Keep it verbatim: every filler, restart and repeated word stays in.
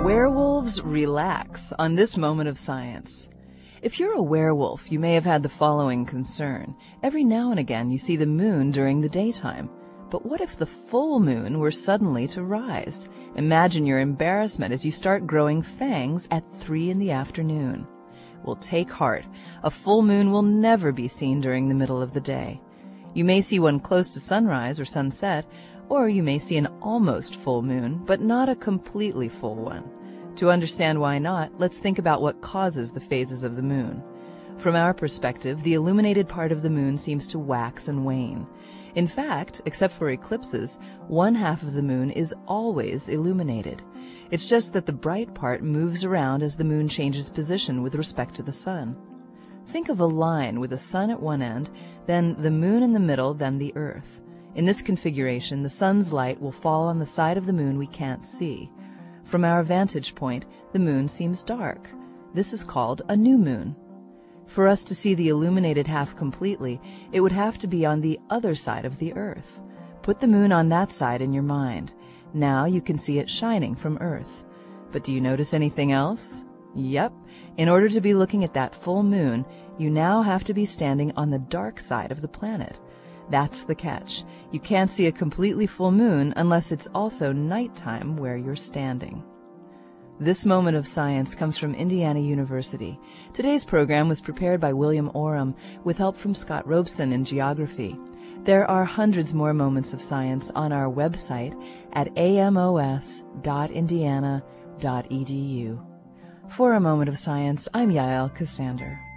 Werewolves, relax on this moment of science. If you're a werewolf, you may have had the following concern. Every now and again you see the moon during the daytime. But what if the full moon were suddenly to rise? Imagine your embarrassment as you start growing fangs at three in the afternoon. Well, take heart. A full moon will never be seen during the middle of the day. You may see one close to sunrise or sunset, or you may see an almost full moon, but not a completely full one. To understand why not, let's think about what causes the phases of the moon. From our perspective, the illuminated part of the moon seems to wax and wane. In fact, except for eclipses, one half of the moon is always illuminated. It's just that the bright part moves around as the moon changes position with respect to the sun. Think of a line with the sun at one end, then the moon in the middle, then the earth. In this configuration, the sun's light will fall on the side of the moon we can't see. From our vantage point, the moon seems dark. This is called a new moon. For us to see the illuminated half completely, it would have to be on the other side of the earth. Put the moon on that side in your mind. Now you can see it shining from earth. But do you notice anything else? Yep. In order to be looking at that full moon, you now have to be standing on the dark side of the planet. That's the catch. You can't see a completely full moon unless it's also nighttime where you're standing. This moment of science comes from Indiana University. Today's program was prepared by William Oram with help from Scott Robeson in geography. There are hundreds more moments of science on our website at amos dot indiana dot edu. For a moment of science, I'm Yael Cassander.